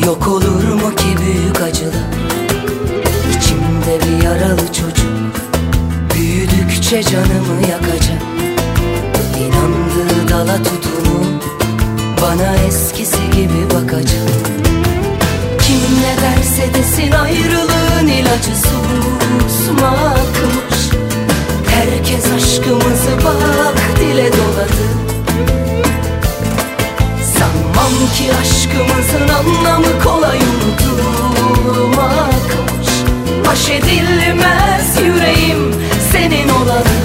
Yok olur mu ki büyük acılar? İçimde bir yaralı çocuk, büyüdükçe canımı yakacak. İnandığı dala tutunup bana eskisi gibi bakacak. Kim ne derse desin ayrılığın ilacı susmakmış. Herkes aşkımızı bak dile doladı. Sanmam ki aşkımızın anlamı kolay unutulmakmış. Baş edilmez yüreğim senin olalı.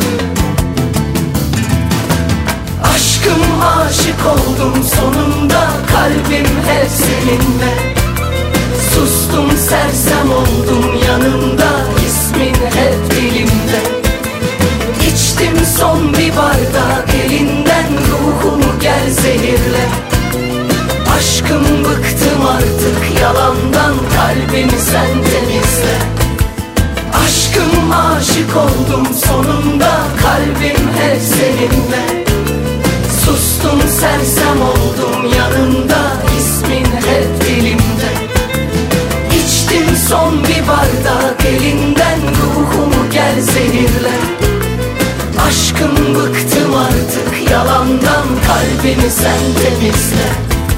Aşkım, aşık oldum sonunda, kalbim hep seninle. Sustum, sersem oldum yanında, ismin hep dilimde. İçtim son bir bardak elinden, ruhumu gel zehirle. Aşkım, bıktım artık yalandan, kalbimi sen temizle. Aşkım, aşık oldum sonunda, kalbim hep seninle. Sustum, sersem oldum yanında, ismin hep dilimde. İçtim son bir bardak elinden, ruhumu gel zehirle. Aşkım, bıktım artık yalandan, kalbimi sen temizle.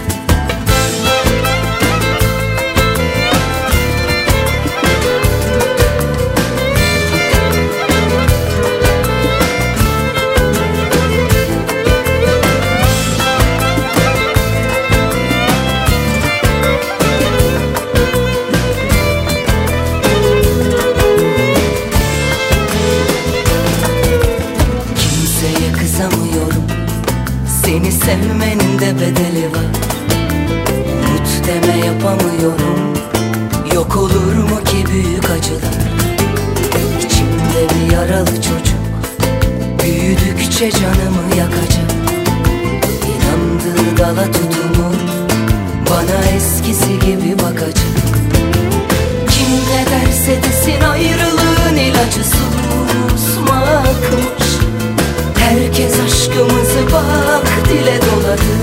Seni sevmenin de bedeli var. Unut deme yapamıyorum. Yok olur mu ki büyük acılar? İçimde bir yaralı çocuk, büyüdükçe canımı yakacak. İnandığı dala tutunup bana eskisi gibi bakacak. Kim ne derse desin ayrılığın ilacı susmakmış. Herkes aşkımızı bak dile doladı.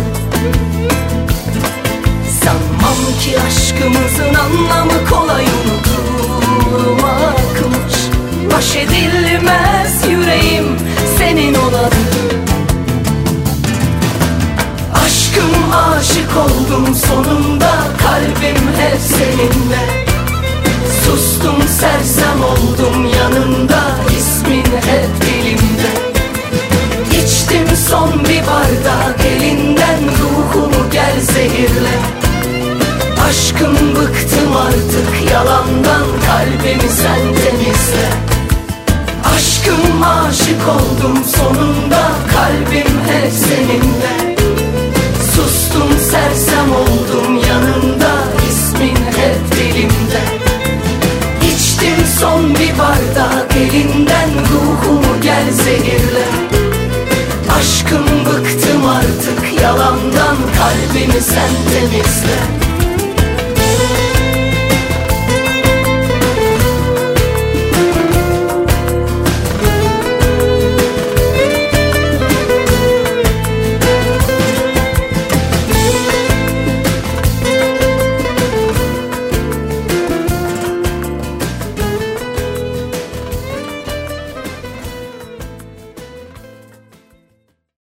Sanmam ki aşkımızın anlamı kolay unutulmakmış. Baş edilmez yüreğim senin olalı. Aşkım, aşık oldum sonunda, kalbim hep seninle. Sustum, sersem oldum yanında, ismin hep dilimde. İçtim son bir bardak elinden, ruhumu gel zehirle. Aşkım, bıktım artık yalandan, kalbimi sen temizle. Aşkım, aşık oldum sonunda, kalbim hep seninle. Sustum, sersem oldum yanında, ismin hep dilimde. İçtim son bir bardak elinden, ruhumu gel zehirle. Aşkım, bıktım artık yalandan, kalbimi sen temizle.